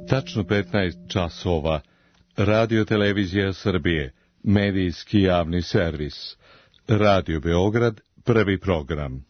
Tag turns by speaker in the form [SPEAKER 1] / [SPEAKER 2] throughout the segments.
[SPEAKER 1] Tačno 15 časova. Radio Televizija Srbije. Medijski javni servis. Radio Beograd, prvi program.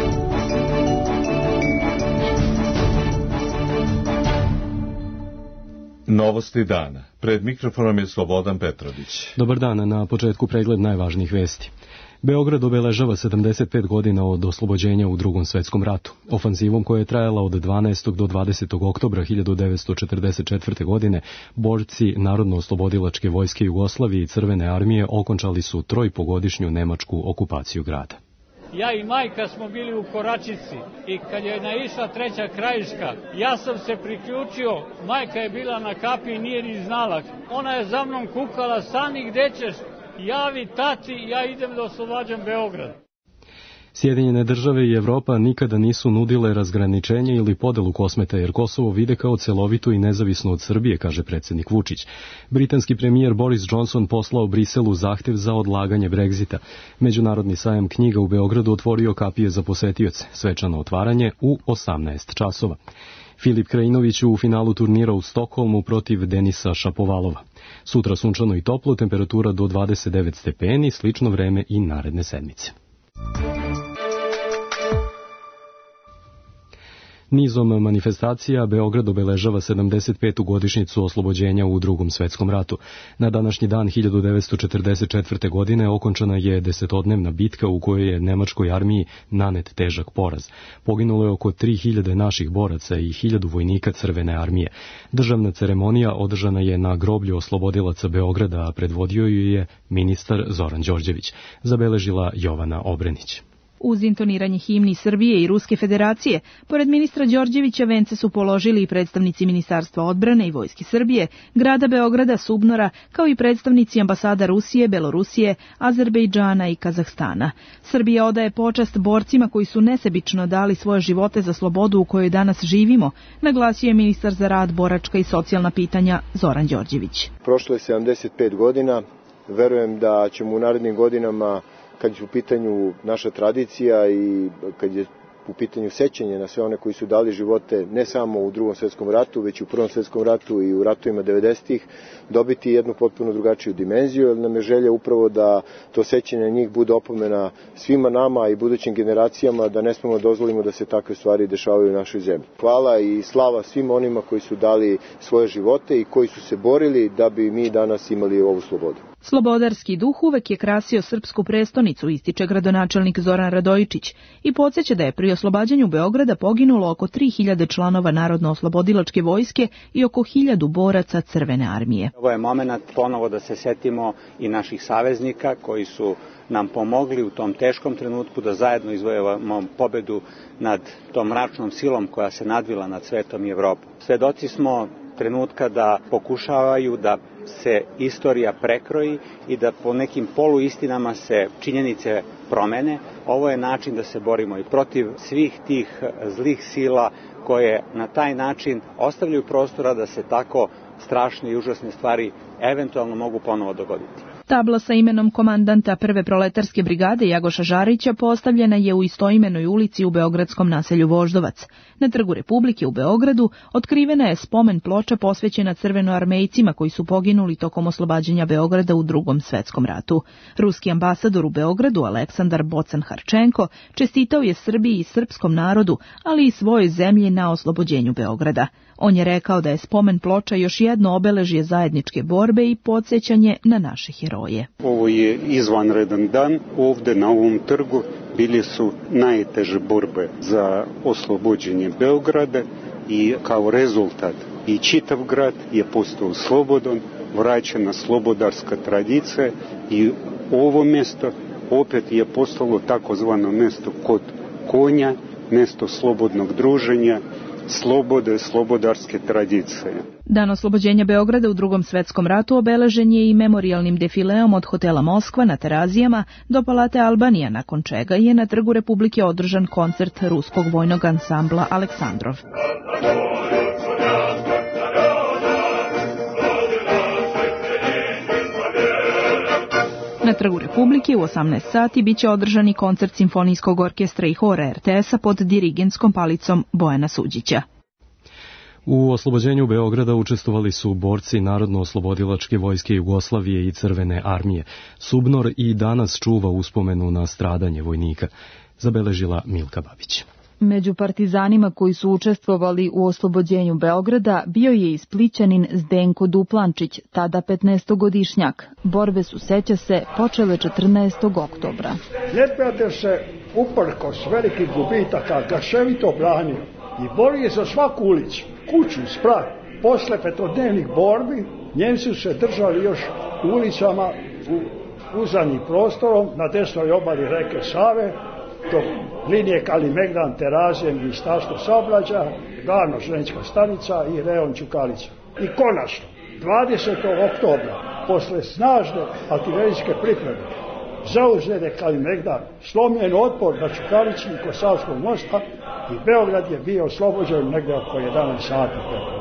[SPEAKER 1] Novosti dana. Pred mikrofonom je Slobodan Petrović.
[SPEAKER 2] Dobar dan, na početku pregled najvažnijih vesti. Beograd obeležava 75 godina od oslobođenja u Drugom svetskom ratu. Ofanzivom koja je trajala od 12. do 20. oktobra 1944. godine, borci Narodno-oslobodilačke vojske Jugoslavije i Crvene armije okončali su 3,5-godišnju nemačku okupaciju grada.
[SPEAKER 3] Ja i majka smo bili u Koračici i kad je naišla treća krajiška, ja sam se priključio, majka je bila na kapi i nije ni znala. Ona je za mnom kukala, stani gde ćeš, javi tati, ja idem da oslobađam Beograd.
[SPEAKER 2] Sjedinjene države i Evropa nikada nisu nudile razgraničenje ili podelu Kosmeta, jer Kosovo vide kao celovitu i nezavisno od Srbije, kaže predsjednik Vučić. Britanski premijer Boris Johnson poslao Briselu zahtjev za odlaganje Brexita. Međunarodni sajam knjiga u Beogradu otvorio kapije za posetioce. Svečano otvaranje u 18 časova. Filip Krajinović u finalu turnira u Stokholmu protiv Denisa Šapovalova. Sutra sunčano i toplo, temperatura do 29 stepeni, slično vreme i naredne sedmice. Nizom manifestacija Beograd obeležava 75. godišnjicu oslobođenja u Drugom svetskom ratu. Na današnji dan 1944. godine okončana je 10-dnevna bitka u kojoj je nemačkoj armiji nanet težak poraz. Poginulo je oko 3000 naših boraca i 1000 vojnika Crvene armije. Državna ceremonija održana je na groblju oslobodilaca Beograda, a predvodio ju je ministar Zoran Đorđević. Zabeležila Jovana Obrenić.
[SPEAKER 4] Uz intoniranje himni Srbije i Ruske federacije, pored ministra Đorđevića vence su položili i predstavnici Ministarstva odbrane i Vojske Srbije, grada Beograda, Subnora, kao i predstavnici ambasada Rusije, Belorusije, Azerbejdžana i Kazahstana. Srbija odaje počast borcima koji su nesebično dali svoje živote za slobodu u kojoj danas živimo, naglasio je ministar za rad, boračka i socijalna pitanja Zoran Đorđević.
[SPEAKER 5] Prošlo je 75 godina, verujem da ćemo u narednim godinama, kad je u pitanju naša tradicija i kad je u pitanju sećanje na sve one koji su dali živote ne samo u Drugom svetskom ratu, već i u Prvom svetskom ratu i u ratovima 90-ih, dobiti jednu potpuno drugačiju dimenziju, jer nam je želja upravo da to sećanje na njih bude opomena svima nama i budućim generacijama, da ne smemo dozvolimo da se takve stvari dešavaju u našoj zemlji. Hvala i slava svim onima koji su dali svoje živote i koji su se borili da bi mi danas imali ovu slobodu.
[SPEAKER 4] Slobodarski duh uvek je krasio srpsku prestonicu, ističe gradonačelnik Zoran Radojičić i podsjeća da je pri oslobađanju Beograda poginulo oko 3000 članova Narodno-oslobodilačke vojske i oko 1000 boraca Crvene armije.
[SPEAKER 6] Ovo je moment ponovo da se setimo i naših saveznika koji su nam pomogli u tom teškom trenutku da zajedno izvojevamo pobedu nad tom mračnom silom koja se nadvila nad svetom i Evropom. Svedoci smo trenutka da pokušavaju da se istorija prekroji i da po nekim poluistinama se činjenice promene. Ovo je način da se borimo i protiv svih tih zlih sila koje na taj način ostavljaju prostora da se tako strašne i užasne stvari eventualno mogu ponovo dogoditi.
[SPEAKER 4] Tabla sa imenom komandanta Prve proletarske brigade Jagoša Žarića postavljena je u istoimenoj ulici u beogradskom naselju Voždovac. Na Trgu Republike u Beogradu otkrivena je spomen ploča posvećena crvenoarmejcima koji su poginuli tokom oslobađanja Beograda u Drugom svetskom ratu. Ruski ambasador u Beogradu Aleksandar Bocan-Harčenko čestitao je Srbiji i srpskom narodu, ali i svojoj zemlji na oslobođenju Beograda. On je rekao da je spomen ploča još jedno obeležje zajedničke borbe i podsjećanje na naše heroje.
[SPEAKER 7] Ovo je izvanredan dan. Ovde na ovom trgu bili su najteže borbe za oslobođenje Beograda i kao rezultat i čitav grad je postao slobodan, vraćena slobodarska tradicija i ovo mjesto opet je postalo takozvano mjesto kod konja, mjesto slobodnog druženja, slobode, slobodarske tradicije.
[SPEAKER 4] Dan oslobođenja Beograda u Drugom svetskom ratu obeležen je i memorijalnim defileom od hotela Moskva na Terazijama do Palate Albanija, nakon čega je na Trgu Republike održan koncert ruskog vojnog ansambla Aleksandrov. Na Trgu Republike u 18 sati biće održani koncert Simfonijskog orkestra i hora RTS-a pod dirigenskom palicom Bojana Suđića.
[SPEAKER 2] U oslobođenju Beograda učestvovali su borci Narodno-oslobodilačke vojske Jugoslavije i Crvene armije. Subnor i danas čuva uspomenu na stradanje vojnika, zabeležila Milka Babić.
[SPEAKER 4] Među partizanima koji su učestvovali u oslobođenju Beograda bio je i Splićanin Zdenko Duplančić, tada 15-godišnjak. Borbe su, seća se, počele 14. oktobra.
[SPEAKER 8] Neprijatelj se uprkos velikih gubitaka grševito branio i borio za svaku ulicu, kuću, sprat. Posle petodnevnih borbi Njemci su se držali još u ulicama uzanim prostorom na desnoj obali reke Save, do linije Kalimegdan, Terazije, Ministarstvo saobraćaja, Glavna željeznička stanica i rejon Čukarica. I konačno, 20. oktobra, posle snažne artiljerijske pripreme, zauzet je Kalimegdan, slomljen otpor na Čukarici i kod Savskog mosta i Beograd je bio oslobođen negde oko 11 sati.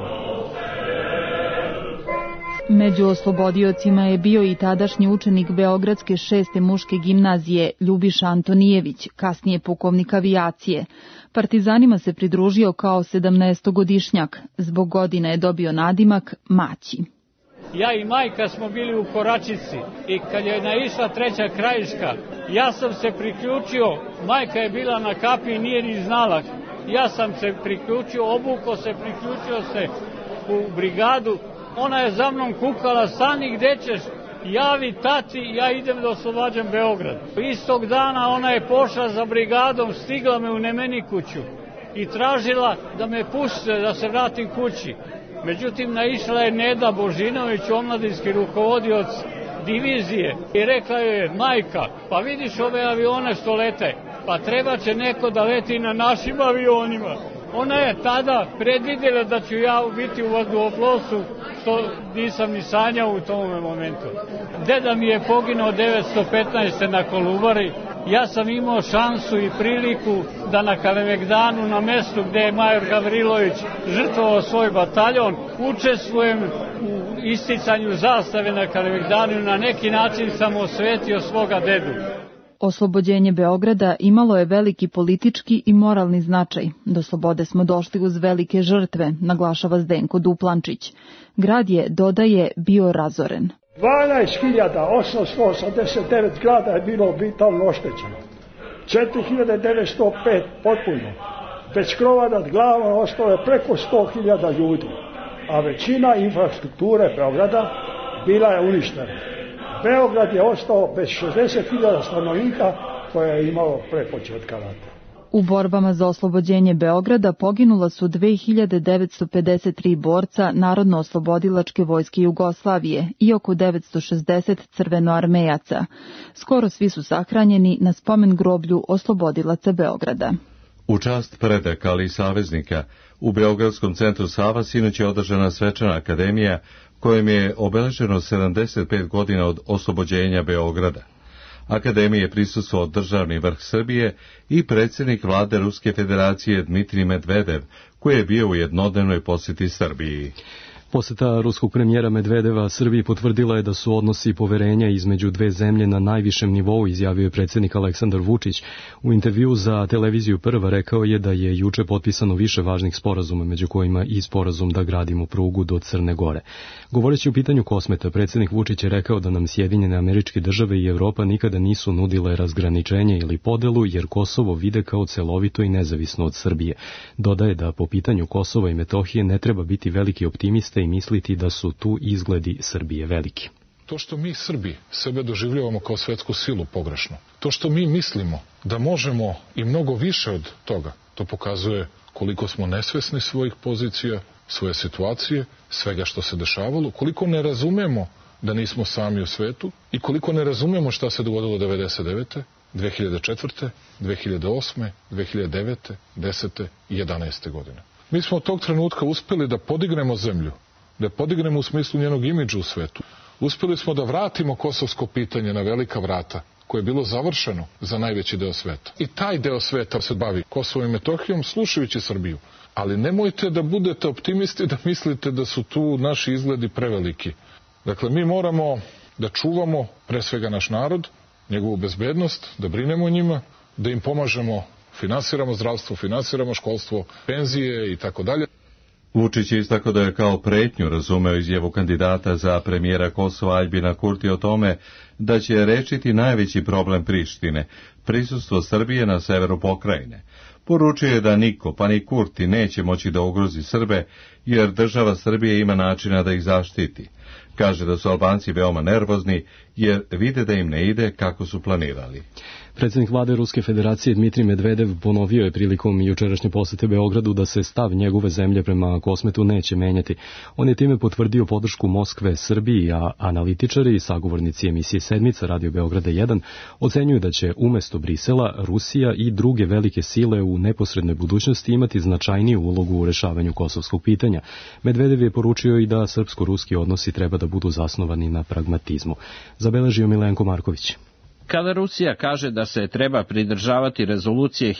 [SPEAKER 4] Među oslobodiocima je bio i tadašnji učenik Beogradske 6. muške gimnazije Ljubiša Antonijević, kasnije pukovnik avijacije. Partizanima se pridružio kao 17-godišnjak. Zbog godina je dobio nadimak Maći.
[SPEAKER 3] Ja i majka smo bili u Koračici i kad je naišla treća krajiška, ja sam se priključio, majka je bila na kapi i nije ni znala. Ja sam se priključio, obukao se, priključio se u brigadu. Ona je za mnom kukala, stani gde ćeš, javi tati, ja idem da oslobađam Beograd. Istog dana ona je pošla za brigadom, stigla me u Nemenikuću i tražila da me puste, da se vratim kući. Međutim, naišla je Neda Božinović, omladinski rukovodioc divizije, i rekla joj je, majka, pa vidiš ove avione što lete, pa treba će neko da leti na našim avionima. Ona je tada predvidjela da ću ja biti u vazduhoplovstvu, što nisam ni sanjao u tom momentu. Deda mi je poginuo 1915. na Kolubari. Ja sam imao šansu i priliku da na Kalemegdanu, na mestu gde je major Gavrilović žrtvovao svoj bataljon, učestvujem u isticanju zastave na Kalemegdanu i na neki način sam osvetio svoga dedu.
[SPEAKER 4] Oslobođenje Beograda imalo je veliki politički i moralni značaj. Do slobode smo došli uz velike žrtve, naglašava Zdenko Duplančić. Grad je, dodaje, bio razoren.
[SPEAKER 8] 12.889 zgrada je bilo vitalno oštećeno. 4.905 potpuno. Bez krova nad glavom ostalo je preko 100.000 ljudi, a većina infrastrukture Beograda bila je uništena. Beograd je ostao bez 60.000 stanovnika koje je imalo pre početka rata.
[SPEAKER 4] U borbama za oslobođenje Beograda poginula su 2953 borca Narodno-oslobodilačke vojske Jugoslavije i oko 960 crvenoarmejaca. Skoro svi su sahranjeni na spomen groblju oslobodilaca Beograda.
[SPEAKER 1] U čast predaka, ali i saveznika, u Beogradskom centru Sava sinoć je održana svečana akademija kojem je obeleženo 75 godina od oslobođenja Beograda. Akademiji je prisustvovao državni vrh Srbije i predsjednik vlade Ruske federacije Dmitrij Medvedev, koji je bio u jednodnevnoj posjeti Srbiji.
[SPEAKER 2] Posjeta ruskog premijera Medvedeva Srbiji potvrdila je da su odnosi poverenja između dve zemlje na najvišem nivou, izjavio je predsjednik Aleksandar Vučić. U intervju za televiziju Prva rekao je da je juče potpisano više važnih sporazuma, među kojima i sporazum da gradimo prugu do Crne Gore. Govoreći o pitanju Kosmeta, predsjednik Vučić je rekao da nam Sjedinjene Američke Države i Evropa nikada nisu nudile razgraničenje ili podelu, jer Kosovo vide kao celovito i nezavisno od Srbije. Dodaje da po pitanju Kosova i Metohije ne treba biti veliki optimista i misliti da su tu izgledi Srbije veliki.
[SPEAKER 9] To što mi Srbi sebe doživljavamo kao svetsku silu pogrešno, to što mi mislimo da možemo i mnogo više od toga, to pokazuje koliko smo nesvesni svojih pozicija, svoje situacije, svega što se dešavalo, koliko ne razumemo da nismo sami u svetu i koliko ne razumemo šta se dogodilo 1999. 2004. 2008. 2009. 10. i 11. godine. Mi smo od tog trenutka uspeli da podignemo zemlju, da je podignemo u smislu njenog imidža u svetu. Uspeli smo da vratimo kosovsko pitanje na velika vrata, koje je bilo završeno za najveći deo sveta. I taj deo sveta se bavi Kosovom i Metohijom, slušajući Srbiju. Ali nemojte da budete optimisti da mislite da su tu naši izgledi preveliki. Dakle, mi moramo da čuvamo pre svega naš narod, njegovu bezbednost, da brinemo o njima, da im pomažemo, finansiramo zdravstvo, finansiramo školstvo, penzije i tako dalje.
[SPEAKER 1] Vučić je istakao da je kao pretnju razumeo izjavu kandidata za premijera Kosova Aljbina Kurti o tome da će rešiti najveći problem Prištine, prisustvo Srbije na severu pokrajine. Poručio je da niko, pa ni Kurti, neće moći da ugrozi Srbe, jer država Srbije ima načina da ih zaštiti. Kaže da su Albanci veoma nervozni, jer vide da im ne ide kako su planirali.
[SPEAKER 2] Predsjednik vlade Ruske federacije Dmitrij Medvedev ponovio je prilikom jučerašnje posete Beogradu da se stav njegove zemlje prema Kosmetu neće menjati. On je time potvrdio podršku Moskve Srbiji, a analitičari i sagovornici emisije Sedmica Radio Beograda 1 ocenjuju da će umjesto Brisela Rusija i druge velike sile u neposrednoj budućnosti imati značajniju ulogu u rešavanju kosovskog pitanja. Medvedev je poručio i da srpsko-ruski odnosi treba da budu zasnovani na pragmatizmu. Zabeležio Milenko Marković.
[SPEAKER 10] Kada Rusija kaže da se treba pridržavati rezolucije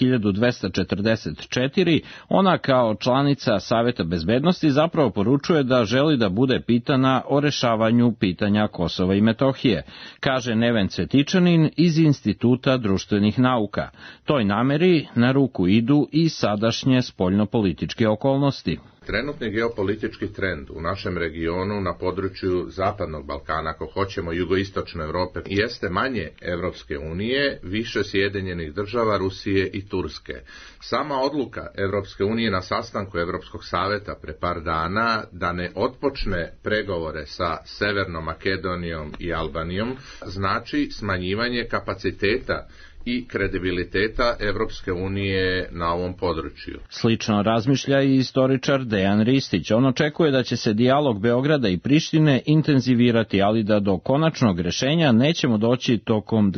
[SPEAKER 10] 1244, ona kao članica Saveta bezbednosti zapravo poručuje da želi da bude pitana o rešavanju pitanja Kosova i Metohije, kaže Neven Cvetičanin iz Instituta društvenih nauka. Toj nameri na ruku idu i sadašnje spoljnopolitičke okolnosti.
[SPEAKER 11] Trenutni geopolitički trend u našem regionu na području Zapadnog Balkana, ako hoćemo jugoistočne Europe, jeste manje Evropske unije, više Sjedinjenih država, Rusije i Turske. Sama odluka Evropske unije na sastanku Evropskog saveta pre par dana da ne otpočne pregovore sa Severnom Makedonijom i Albanijom znači smanjivanje kapaciteta i kredibiliteta Evropske unije na ovom području.
[SPEAKER 10] Slično razmišlja i istoričar Dejan Ristić. On očekuje da će se dijalog Beograda i Prištine intenzivirati, ali da do konačnog rešenja nećemo doći tokom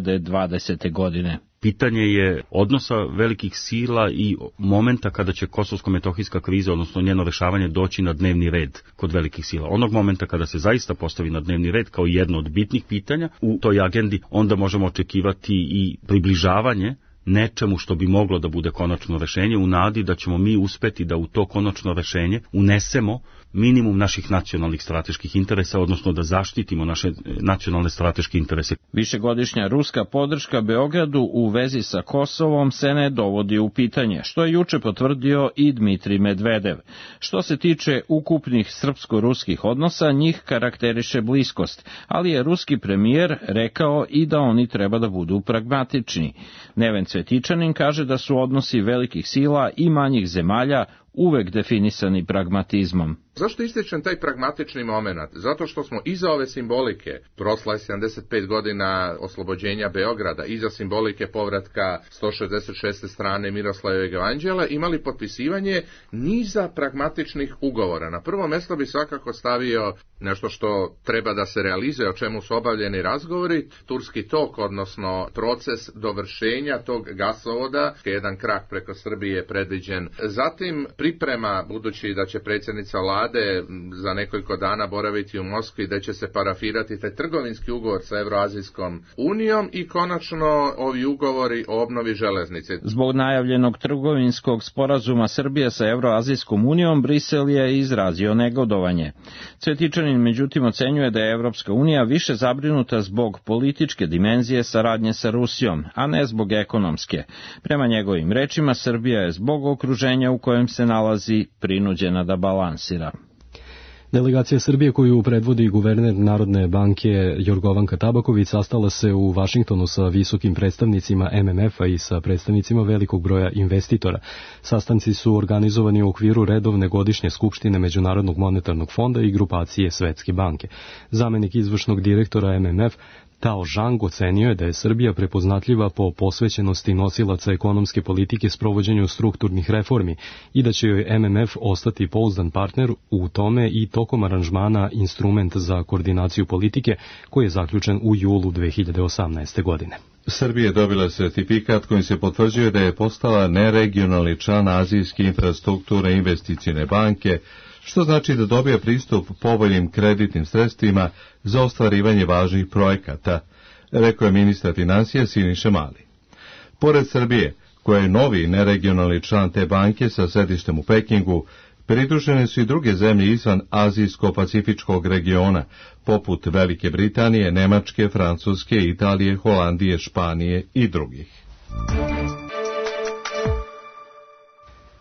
[SPEAKER 10] 2020. godine.
[SPEAKER 12] Pitanje je odnosa velikih sila i momenta kada će kosovsko-metohijska kriza, odnosno njeno rešavanje, doći na dnevni red kod velikih sila. Onog momenta kada se zaista postavi na dnevni red kao jedno od bitnih pitanja u toj agendi, onda možemo očekivati i približavanje nečemu što bi moglo da bude konačno rešenje, u nadi da ćemo mi uspeti da u to konačno rešenje unesemo minimum naših nacionalnih strateških interesa, odnosno da zaštitimo naše nacionalne strateške interese.
[SPEAKER 10] Višegodišnja ruska podrška Beogradu u vezi sa Kosovom se ne dovodi u pitanje, što je juče potvrdio i Dmitrij Medvedev. Što se tiče ukupnih srpsko-ruskih odnosa, njih karakteriše bliskost, ali je ruski premijer rekao i da oni treba da budu pragmatični. Neven Cvetičanin kaže da su odnosi velikih sila i manjih zemalja uvek definisani pragmatizmom.
[SPEAKER 11] Zašto ističem taj pragmatični moment? Zato što smo iza ove simbolike, prosla je 75 godina oslobođenja Beograda, iza simbolike povratka 166. strane Miroslavljevog jevanđela, imali potpisivanje niza pragmatičnih ugovora. Na prvo mesto bi svakako stavio nešto što treba da se realizuje, o čemu su obavljeni razgovori, Turski tok, odnosno proces dovršenja tog gasovoda, jedan krak preko Srbije je predviđen. Zatim priprema, budući da će predsjednica vlade za nekoliko dana boraviti u Moskvi, da će se parafirati taj trgovinski ugovor sa Evroazijskom unijom i konačno ovi ugovori o obnovi železnice.
[SPEAKER 10] Zbog najavljenog trgovinskog sporazuma Srbije sa Evroazijskom unijom, Brisel je izrazio negodovanje. Cvetičanin međutim ocenjuje da je Evropska unija više zabrinuta zbog političke dimenzije saradnje sa Rusijom, a ne zbog ekonomske. Prema njegovim rečima, Srbija je zbog okruženja u kojem se nalazi prinuđena da balansira.
[SPEAKER 2] Delegacija Srbije koju predvodi guverner Narodne banke Jorgovanka Tabaković sastala se u Vašingtonu sa visokim predstavnicima MMF-a i sa predstavnicima velikog broja investitora. Sastanci su organizovani u okviru redovne godišnje skupštine Međunarodnog monetarnog fonda i grupacije Svetske banke. Zamenik izvršnog direktora MMF Tao Zhang ocenio je da je Srbija prepoznatljiva po posvećenosti nosilaca ekonomske politike sprovođenju strukturnih reformi i da će joj MMF ostati pouzdan partner u tome i tokom aranžmana instrument za koordinaciju politike koji je zaključen u julu 2018. godine.
[SPEAKER 1] Srbija je dobila sertifikat kojim se potvrđuje da je postala neregionalni član Azijske infrastrukture investicijne banke, što znači da dobija pristup povoljnim kreditnim sredstvima za ostvarivanje važnih projekata, rekao je ministar financija Siniša Mali. Pored Srbije, koja je novi neregionalni član te banke sa sedištem u Pekingu, pridružene su i druge zemlje izvan Azijsko-Pacifičkog regiona, poput Velike Britanije, Nemačke, Francuske, Italije, Holandije, Španije i drugih.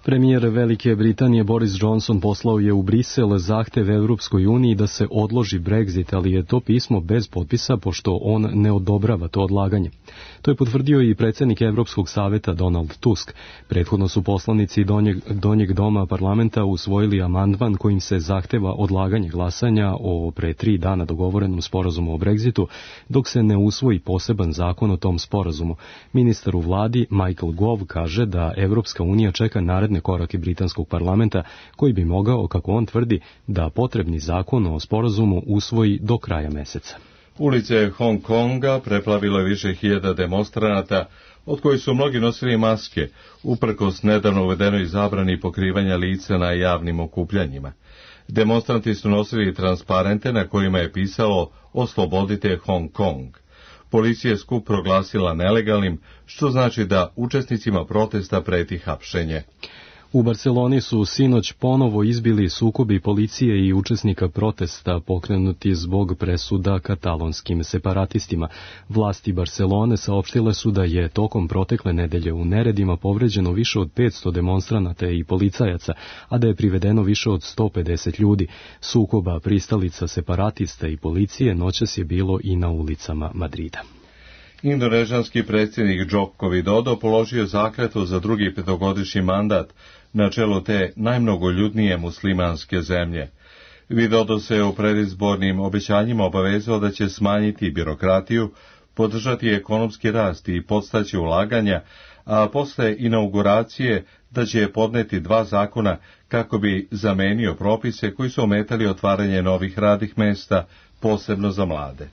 [SPEAKER 2] Premijer Velike Britanije Boris Johnson poslao je u Brisel zahtev Evropskoj uniji da se odloži Brexit, ali je to pismo bez potpisa pošto on ne odobrava to odlaganje. To je potvrdio i predsjednik Evropskog saveta Donald Tusk. Prethodno su poslanici donjeg doma parlamenta usvojili amandman kojim se zahteva odlaganje glasanja o pre 3 dana dogovorenom sporazumu o Brexitu, dok se ne usvoji poseban zakon o tom sporazumu. Ministar u vladi Michael Gove kaže da Evropska unija čeka naredne korake britanskog parlamenta koji bi mogao, kako on tvrdi, da potrebni zakon o sporazumu usvoji do kraja meseca.
[SPEAKER 1] Ulice Hong Konga preplavilo je više hiljada demonstranata, od kojih su mnogi nosili maske, uprkos nedavno uvedenoj zabrani pokrivanja lica na javnim okupljanjima. Demonstranti su nosili transparente na kojima je pisalo "Oslobodite Hong Kong". Policija je skup proglasila nelegalnim, što znači da učesnicima protesta preti hapšenje.
[SPEAKER 2] U Barceloni su sinoć ponovo izbili sukobi policije i učesnika protesta pokrenuti zbog presuda katalonskim separatistima. Vlasti Barcelone saopštile su da je tokom protekle nedelje u neredima povređeno više od 500 demonstranata i policajaca, a da je privedeno više od 150 ljudi. Sukoba pristalica separatista i policije noćas je bilo i na ulicama Madrida.
[SPEAKER 1] Indonežanski predsjednik Joko Widodo položio zakletvu za drugi petogodišnji mandat na čelu te najmnogoljudnije muslimanske zemlje. Widodo se u predizbornim obećanjima obavezao da će smanjiti birokratiju, podržati ekonomski rast i podstaći ulaganja, a posle inauguracije da će podneti 2 zakona kako bi zamenio propise koji su ometali otvaranje novih radnih mesta, posebno za mlade.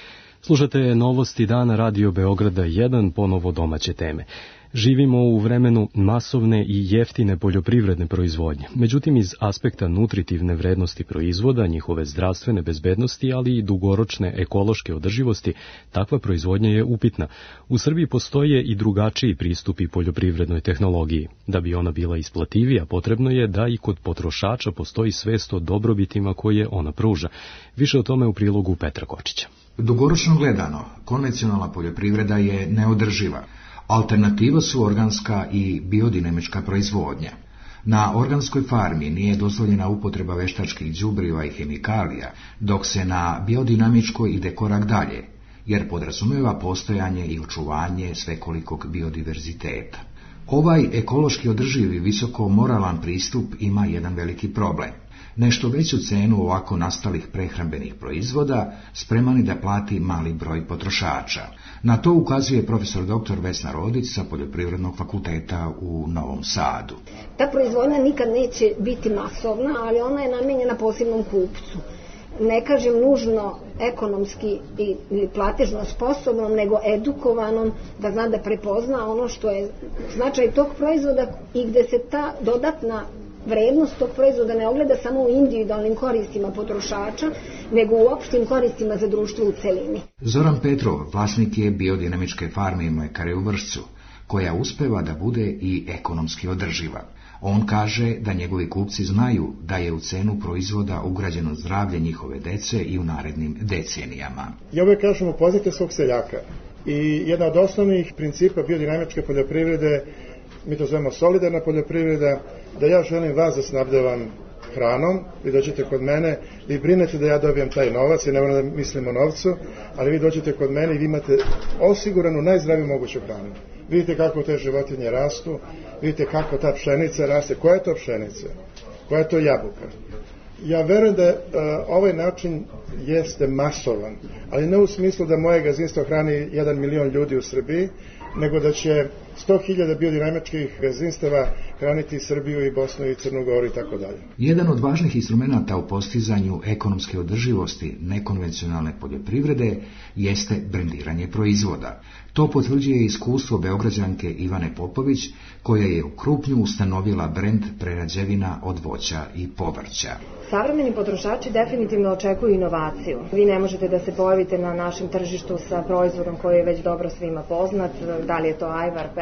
[SPEAKER 2] Slušate novosti dana Radio Beograda 1, ponovo domaće teme. Živimo u vremenu masovne i jeftine poljoprivredne proizvodnje. Međutim, iz aspekta nutritivne vrednosti proizvoda, njihove zdravstvene bezbednosti, ali i dugoročne ekološke održivosti, takva proizvodnja je upitna. U Srbiji postoje i drugačiji pristupi poljoprivrednoj tehnologiji. Da bi ona bila isplativija, potrebno je da i kod potrošača postoji svest o dobrobitima koje ona pruža. Više o tome u prilogu Petra Kočića.
[SPEAKER 13] Dugoročno gledano, konvencionalna poljoprivreda je neodrživa. Alternativa su organska i biodinamička proizvodnja. Na organskoj farmi nije dozvoljena upotreba veštačkih đubriva i hemikalija, dok se na biodinamičkoj ide korak dalje, jer podrazumijeva postojanje i očuvanje svekolikog biodiverziteta. Ovaj ekološki održivi visoko moralan pristup ima jedan veliki problem. Nešto veću cenu ovako nastalih prehrambenih proizvoda spremani da plati mali broj potrošača. Na to ukazuje profesor dr. Vesna Rodić sa Poljoprivrednog fakulteta u Novom Sadu.
[SPEAKER 14] Ta proizvodnja nikad neće biti masovna, ali ona je namijenjena posebnom kupcu. Ne kažem nužno ekonomski ili platežno sposobnom, nego edukovanom, da zna da prepozna ono što je značaj tog proizvoda i gde se ta dodatna vrednost tog proizvoda ne ogleda samo u individualnim koristima potrošača, nego u opštim koristima za društvo u celini.
[SPEAKER 13] Zoran Petrov, vlasnik je biodinamičke farme i mlekare u Vršcu, koja uspeva da bude i ekonomski održiva. On kaže da njegovi kupci znaju da je u cenu proizvoda ugrađeno zdravlje njihove dece i u narednim decenijama.
[SPEAKER 15] Ja uvijek kažem upoznajte svog seljaka. I jedna od osnovnih principa biodinamičke poljoprivrede, mi to zovemo solidarna poljoprivreda, da ja želim vas da snabdevam hranom, vi dođete kod mene, vi brinete da ja dobijem taj novac, ja ne moram da mislim o novcu, ali vi dođete kod mene i vi imate osiguranu najzdraviju moguću hranu. Vidite kako te životinje rastu, vidite kako ta pšenica raste, koja je to pšenica, koja je to jabuka. Ja verujem da ovaj način jeste masovan, ali ne u smislu da moje gazdinstvo hrani 1 milion ljudi u Srbiji, nego da će 100.000 biodinamičkih gazdinstava hraniti Srbiju i Bosnu i Crnu Goru i tako dalje.
[SPEAKER 13] Jedan od važnih instrumenata u postizanju ekonomske održivosti nekonvencionalne poljoprivrede jeste brendiranje proizvoda. To potvrđuje iskustvo Beograđanke Ivane Popović, koja je u Krupnju ustanovila brend prerađevina od voća i povrća.
[SPEAKER 16] Savremeni potrošači definitivno očekuju inovaciju. Vi ne možete da se pojavite na našem tržištu sa proizvodom koji je već dobro svima poznat, da li je to ajvar,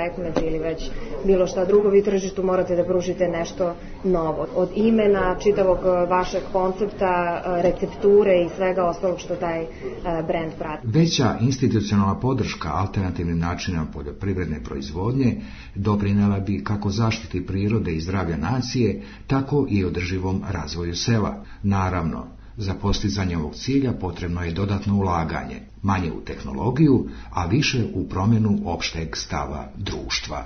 [SPEAKER 16] pekmez ili već bilo šta drugo, vi tržištu morate da pružite nešto novo. Od imena, čitavog vašeg koncepta, recepture i svega ostalog što taj brend prati.
[SPEAKER 13] Veća institucionalna podrška alternativnim načinima poljoprivredne proizvodnje doprinela bi kako zaštiti prirode i zdravlja nacije, tako i održivom razvoju sela. Naravno, za postizanje ovog cilja potrebno je dodatno ulaganje, manje u tehnologiju, a više u promjenu opšteg stava društva.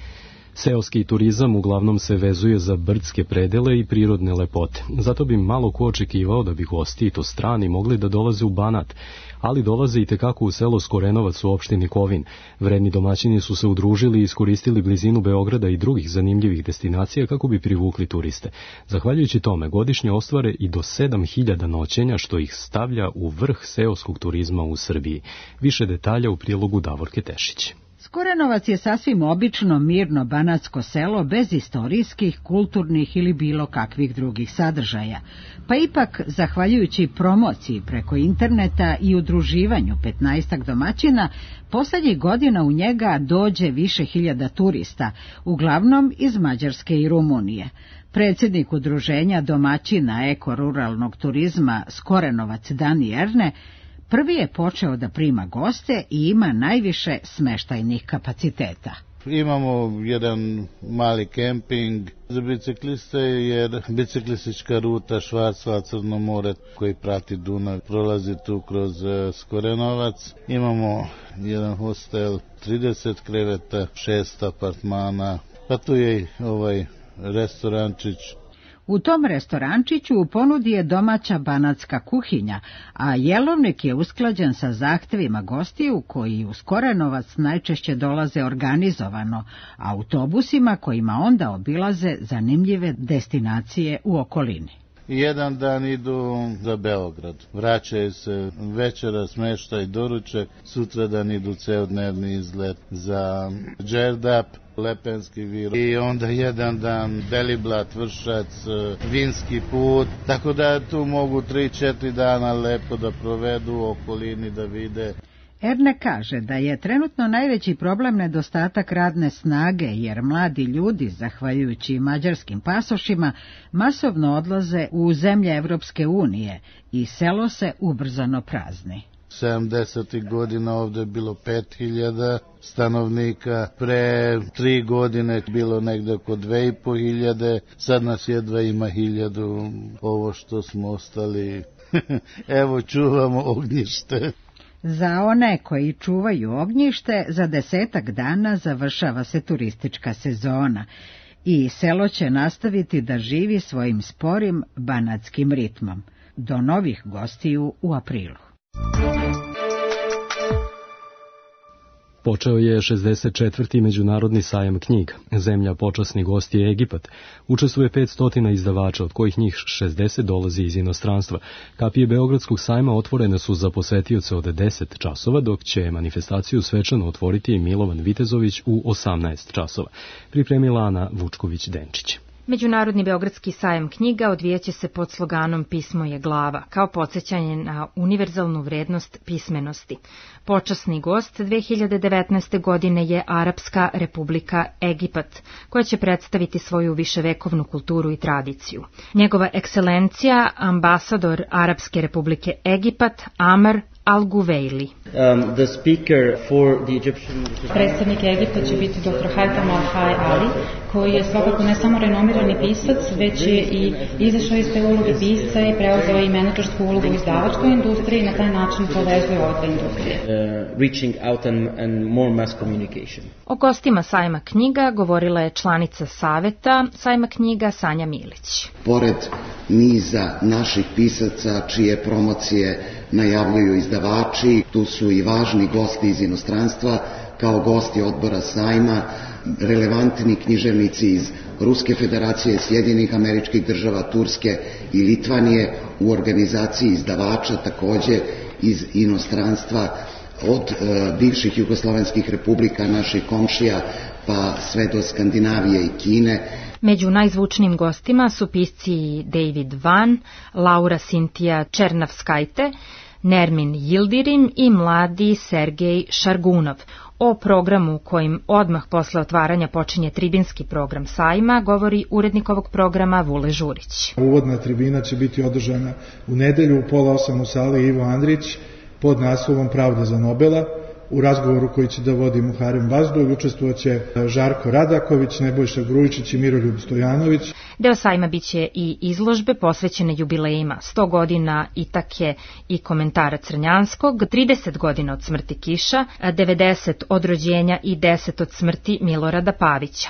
[SPEAKER 2] Seoski turizam uglavnom se vezuje za brdske predele i prirodne lepote. Zato bi malo ko očekivao da bi gosti, i to strani, mogli da dolaze u Banat, ali dolaze i tekako u selo Skorenovac u opštini Kovin. Vredni domaćini su se udružili i iskoristili blizinu Beograda i drugih zanimljivih destinacija kako bi privukli turiste. Zahvaljujući tome, godišnje ostvare i do 7000 noćenja, što ih stavlja u vrh seoskog turizma u Srbiji. Više detalja u prilogu Davorke Tešić.
[SPEAKER 17] Skorenovac je sasvim obično, mirno banatsko selo bez istorijskih, kulturnih ili bilo kakvih drugih sadržaja. Pa ipak, zahvaljujući promociji preko interneta i udruživanju 15 domaćina, poslednjih godina u njega dođe više hiljada turista, uglavnom iz Mađarske i Rumunije. Predsjednik udruženja domaćina eko-ruralnog turizma Skorenovac Dani Erne prvi je počeo da prima goste i ima najviše smeštajnih kapaciteta.
[SPEAKER 18] Imamo jedan mali kemping za bicikliste, jer biciklistička ruta Švarcval-Crno more koji prati Dunav prolazi tu kroz Skorenovac. Imamo jedan hostel, 30 kreveta, 6 apartmana, pa tu je ovaj restorančić.
[SPEAKER 17] U tom restorančiću u ponudi je domaća banatska kuhinja, a jelovnik je usklađen sa zahtevima gostiju koji u Skorenovac najčešće dolaze organizovano, autobusima kojima onda obilaze zanimljive destinacije u okolini.
[SPEAKER 18] Jedan dan idu za Beograd, vraćaju se večera, smeštaj, doručak, sutra dan idu ceodnevni izlet za Đerdap, Lepenski vir i onda jedan dan Deliblat, Vršac, Vinski put, tako da tu mogu 3-4 dana lepo da provedu u okolini, da vide.
[SPEAKER 17] Erne kaže da je trenutno najveći problem nedostatak radne snage, jer mladi ljudi, zahvaljujući mađarskim pasošima, masovno odlaze u zemlje Evropske unije i selo se ubrzano prazni.
[SPEAKER 18] 70. godina ovde je bilo 5000 stanovnika, pre 3 godine bilo negde oko 2500, sad nas jedva ima 1000, ovo što smo ostali, evo čuvamo ognjište.
[SPEAKER 17] Za one koji čuvaju ognjište, za 10 dana završava se turistička sezona i selo će nastaviti da živi svojim sporim banatskim ritmom. Do novih gostiju u aprilu.
[SPEAKER 2] Počeo je 64. međunarodni sajam knjiga. Zemlja počasni gost je Egipat. Učestvuje 500 izdavača, od kojih njih 60 dolazi iz inostranstva. Kapije Beogradskog sajma otvorene su za posetioce od 10 časova, dok će manifestaciju svečano otvoriti Milovan Vitezović u 18 časova. Pripremila Ana Vučković-Denčić.
[SPEAKER 19] Međunarodni Beogradski sajam knjiga odvijaće se pod sloganom Pismo je glava, kao podsjećanje na univerzalnu vrednost pismenosti. Počasni gost 2019. godine je Arapska Republika Egipat, koja će predstaviti svoju viševekovnu kulturu i tradiciju. Njegova ekscelencija, ambasador Arapske Republike Egipat, Amr Al-Guveili.
[SPEAKER 20] Predstavnik Egipta će biti dr. Haytham Al-Hay Ali, koji je svakako ne samo renomirani pisac, već je i izašao iz te uloge pisca i preuzeo i menadžersku ulogu u izdavačkoj industriji i na taj način povezuje ove dve industrije.
[SPEAKER 21] Reaching out and more mass communication.
[SPEAKER 19] O gostima sajma knjiga govorila je članica saveta sajma knjiga Sanja Milić.
[SPEAKER 22] Pored niza naših pisaca čije promocije najavljuju izdavači, tu su i važni gosti iz inostranstva, kao gosti odbora sajma, relevantni književnici iz Ruske federacije, Sjedinjenih Američkih Država, Turske i Litvanije, u organizaciji izdavača takođe iz inostranstva, od bivših jugoslovenskih republika, naših komšija, pa sve do Skandinavije i Kine.
[SPEAKER 19] Među najzvučnijim gostima su pisci David Van, Laura Cynthia Černavskajte, Nermin Yildirim i mladi Sergej Šargunov. O programu kojim odmah posle otvaranja počinje tribinski program sajma govori urednik ovog programa Vule Žurić.
[SPEAKER 5] Uvodna tribina će biti održana u nedelju u 7:30 u sali Ivo Andrić pod naslovom Pravda za Nobela. U razgovoru koji će da vodi Muharem Vazdulj učestvovaće Žarko Radaković, Nebojša Grujičić i Miroljub Stojanović.
[SPEAKER 19] Deo sajma biće i izložbe posvećene jubilejima 100 godina Itake i komentara Crnjanskog, 30 godina od smrti Kiša, 90 od rođenja i 10 od smrti Milorada Pavića.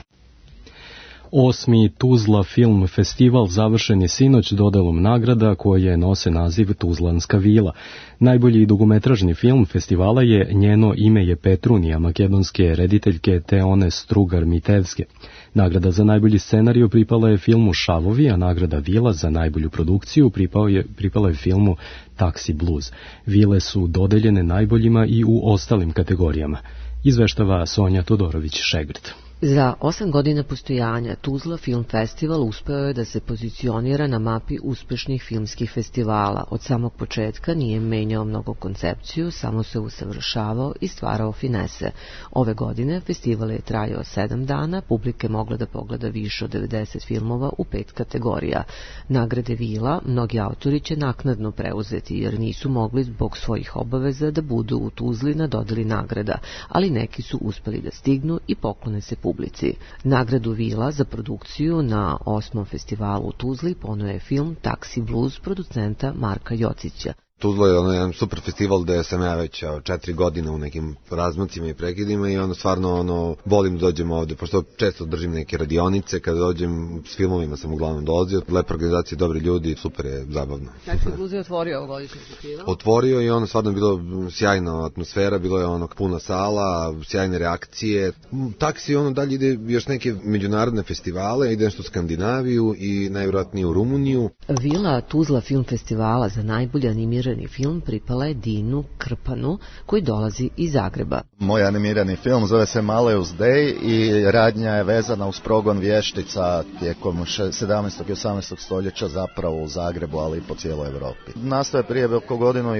[SPEAKER 2] 8. Tuzla film festival završen je sinoć dodelom nagrada koje nose naziv Tuzlanska vila. Najbolji dugometražni film festivala je Njeno ime je Petrunija makedonske rediteljke Teone Strugar-Mitevske. Nagrada za najbolji scenariju pripala je filmu Šavovi, a nagrada Vila za najbolju produkciju pripala je filmu Taxi Blues. Vile su dodeljene najboljima i u ostalim kategorijama. Izveštava Sonja Todorović-Šegrt.
[SPEAKER 6] Za 8 godina postojanja Tuzla Film Festival uspeo je da se pozicionira na mapi uspešnih filmskih festivala. Od samog početka nije menjao mnogo koncepciju, samo se usavršavao i stvarao finese. Ove godine festival je trajao 7 dana, publike mogla da pogleda više od 90 filmova u 5 kategorija. Nagrade Vila mnogi autori će naknadno preuzeti jer nisu mogli zbog svojih obaveza da budu u Tuzli na dodeli nagrada, ali neki su uspeli da stignu i poklone se publici. Nagradu Vila za produkciju na 8. festivalu u Tuzli poneo je film Taxi Blues producenta Marka Jocića.
[SPEAKER 23] Tuzla je jedan super festival gde sam ja već 4 godine u nekim razmacima i prekidima i stvarno volim da dođem ovde, pošto često držim neke radionice, kada dođem s filmovima sam uglavnom dolazio, lepa organizacija, dobri ljudi, super je, zabavno.
[SPEAKER 6] Taxi Blues je otvorio ovogodišnji festival?
[SPEAKER 23] Otvorio i stvarno je bilo sjajna atmosfera, bilo je puna sala, sjajne reakcije. Taksi dalje ide još neke međunarodne festivale, ide nešto u Skandinaviju i najvjerojatnije u Rumuniju.
[SPEAKER 6] Vila Tuzla Film Festivala za najbolji animirani film pripala je Dinu Krpanu, koji dolazi iz Zagreba.
[SPEAKER 24] Moj animirani film zove se Maleus Day i radnja je vezana uz progon vještica tijekom 17. i 18. stoljeća zapravo u Zagrebu, ali i po cijeloj Evropi. Nastao je prije oko 1,5 godinu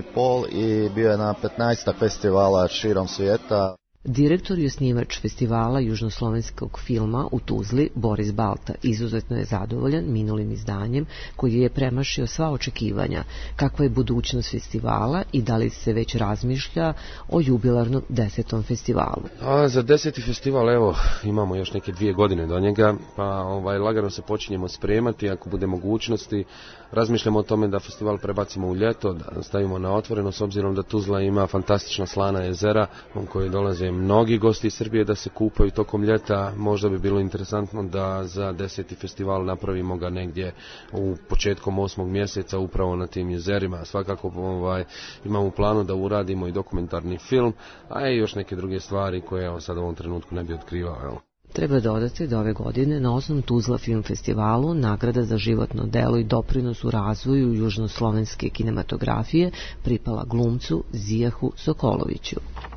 [SPEAKER 24] i bio je na 15 festivala širom svijeta.
[SPEAKER 6] Direktor i osnivač festivala južnoslovenskog filma u Tuzli, Boris Balta, izuzetno je zadovoljan minulim izdanjem koji je premašio sva očekivanja. Kakva je budućnost festivala i da li se već razmišlja o jubilarnom 10. festivalu?
[SPEAKER 25] Za 10. festival, evo, imamo još neke 2 godine do njega, pa lagano se počinjemo spremati, ako bude mogućnosti. Razmišljamo o tome da festival prebacimo u ljeto, da stavimo na otvoreno, s obzirom da Tuzla ima fantastična slana jezera, u kojoj dolaze mnogi gosti iz Srbije da se kupaju tokom ljeta. Možda bi bilo interesantno da za 10. festival napravimo ga negdje u početkom 8. mjeseca upravo na tim jezerima. Svakako imamo u planu da uradimo i dokumentarni film, a i još neke druge stvari koje sad u ovom trenutku ne bi otkrivao.
[SPEAKER 6] Treba dodati da ove godine na 8. Tuzla Film Festivalu nagrada za životno delo i doprinos u razvoju južnoslovenske kinematografije pripala glumcu Zijahu Sokoloviću.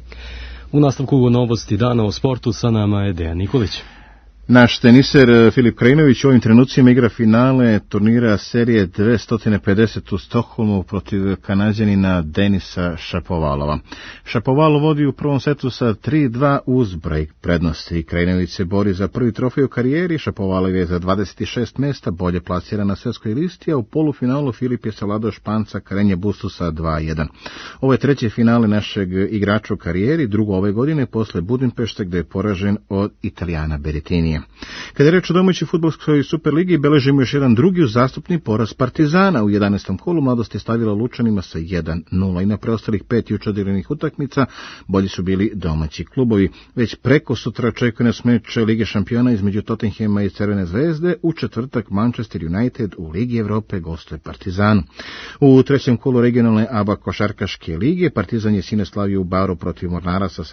[SPEAKER 2] U nastavku novosti dana o sportu sa nama je Dejan Nikolić.
[SPEAKER 26] Naš teniser Filip Krajinović u ovim trenucima igra finale turnira serije 250 u Stokholmu protiv Kanađanina Denisa Šapovalova. Šapovalov vodi u prvom setu sa 3-2 uz break prednosti. Krajinović se bori za prvi trofej u karijeri, Šapovalov je za 26 mjesta bolje plasiran na svjetskoj listi, a u polufinalu Filip je savladao Španca Karenje Bustusa 2-1. Ovo je treće finale našeg igrača u karijeri, drugo ove godine posle Budimpešte gde je poražen od Italijana Berettinija. Kada je reč o domaćoj fudbalskoj Superligi, beležimo još jedan drugi uzastopni poraz Partizana. U 11. kolu Mladost je stavila Lučanima sa 1-0 i na preostalih 5 juče odigranih utakmica bolji su bili domaći klubovi. Već preko sutra očekuje nas meč Lige šampiona između Tottenhama i Crvene zvezde. U četvrtak Manchester United u Ligi Evrope gostuje Partizanu. U trećem kolu regionalne ABA košarkaške lige Partizan je sinoć slavio u Baru protiv Mornara sa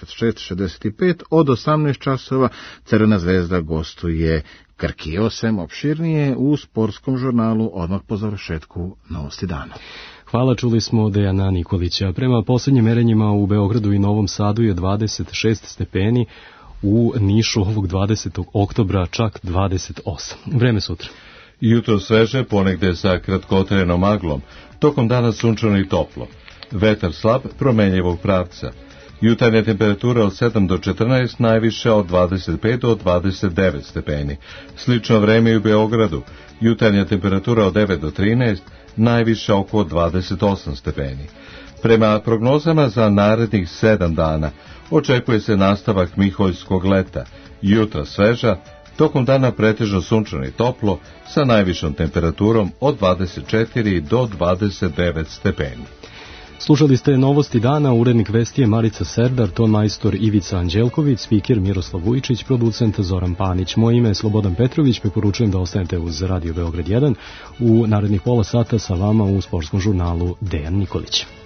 [SPEAKER 26] 76-65. Od 18 časova Crvena zvezda gostuje Krki. Osem opširnije u sportskom žurnalu odmah po završetku novosti dana.
[SPEAKER 2] Hvala, čuli smo Dejana Nikolića. Prema posljednjim merenjima u Beogradu i Novom Sadu je 26 stepeni, u Nišu ovog 20. oktobra čak 28. Vreme sutra.
[SPEAKER 1] Jutro sveže, ponegde sa kratkotrajenom maglom, tokom dana sunčano i toplo. Vetar slab, promenljivog pravca. Jutarnja temperatura od 7 do 14, najviša od 25 do 29 stepeni. Slično vreme i u Beogradu. Jutarnja temperatura od 9 do 13, najviša oko 28 stepeni. Prema prognozama za narednih 7 dana, očekuje se nastavak miholjskog leta. Jutra sveža, tokom dana pretežno sunčano i toplo, sa najvišom temperaturom od 24 do 29 stepeni.
[SPEAKER 2] Slušali ste novosti dana, urednik vesti je Marica Serdar, ton majstor Ivica Anđelković, spiker Miroslav Vujičić, producent Zoran Panić. Moje ime je Slobodan Petrović, preporučujem da ostanete uz Radio Beograd 1. U narednih pola sata sa vama u sportskom žurnalu Dejan Nikolić.